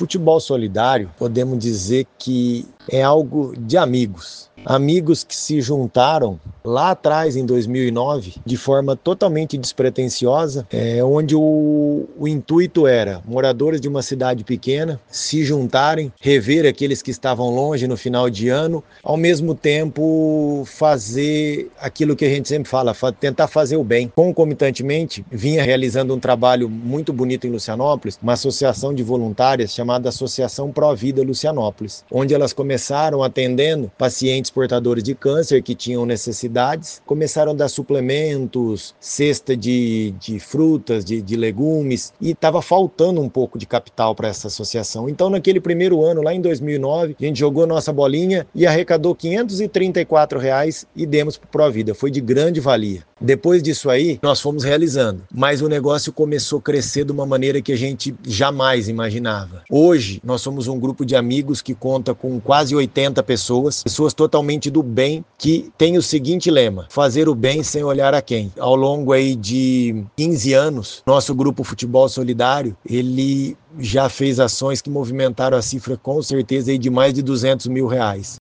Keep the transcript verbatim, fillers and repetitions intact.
futebol solidário, podemos dizer que é algo de amigos. Amigos que se juntaram lá atrás, em dois mil e nove, de forma totalmente despretensiosa, é, onde o, o intuito era moradores de uma cidade pequena se juntarem, rever aqueles que estavam longe no final de ano, ao mesmo tempo fazer aquilo que a gente sempre fala, tentar fazer o bem. Concomitantemente, vinha realizando um trabalho muito bonito em Lucianópolis, uma associação de voluntárias chamada Associação Pró Vida Lucianópolis, onde elas começaram atendendo pacientes portadores de câncer que tinham necessidades, começaram a dar suplementos, cesta de, de frutas, de, de legumes, e estava faltando um pouco de capital para essa associação. Então, naquele primeiro ano, lá em dois mil e nove, a gente jogou nossa bolinha e arrecadou quinhentos e trinta e quatro reais e demos para o Pró Vida. Foi de grande valia. Depois disso aí, nós fomos realizando, mas o negócio começou a crescer de uma maneira que a gente jamais imaginava. Hoje, nós somos um grupo de amigos que conta com quase oitenta pessoas, pessoas totalmente do bem, que tem o seguinte lema: fazer o bem sem olhar a quem. Ao longo aí de quinze anos, nosso grupo Futebol Solidário, ele já fez ações que movimentaram a cifra com certeza aí de mais de duzentos mil reais.